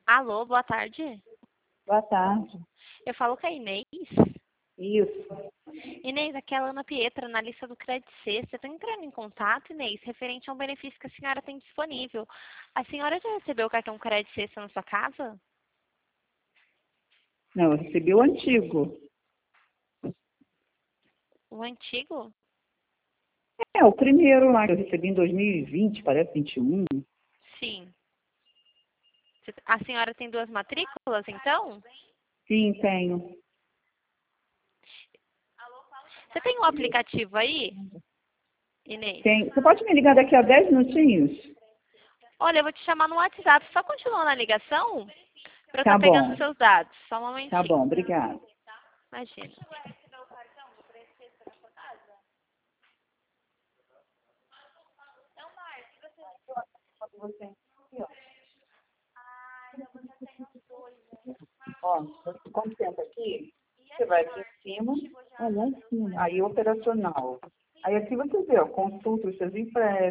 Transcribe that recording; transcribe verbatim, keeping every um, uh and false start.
Alô, boa tarde. Boa tarde. Eu falo com a Inês. Isso. Inês, aqui é a Ana Pietra, na lista do Credit C. Você está entrando em contato, Inês, referente a um benefício que a senhora tem disponível. A senhora já recebeu o cartão Credit C na sua casa? Não, eu recebi o antigo. O antigo? É, o primeiro lá que eu recebi em dois mil e vinte, parece vinte e um. Sim. A senhora tem duas matrículas, então? Sim, tenho. Você tem um aplicativo aí, Inês? Tem. Você pode me ligar daqui a dez minutinhos? Olha, eu vou te chamar no WhatsApp. Só continua na ligação para eu estar Tá pegando bom. os seus dados. Só um Tá momentinho. bom, obrigada. Imagina. Ó, quando senta aqui, você vai aqui em cima, é lá em cima. Aí operacional. Aí aqui você vê, ó, consulta os seus empréstimos.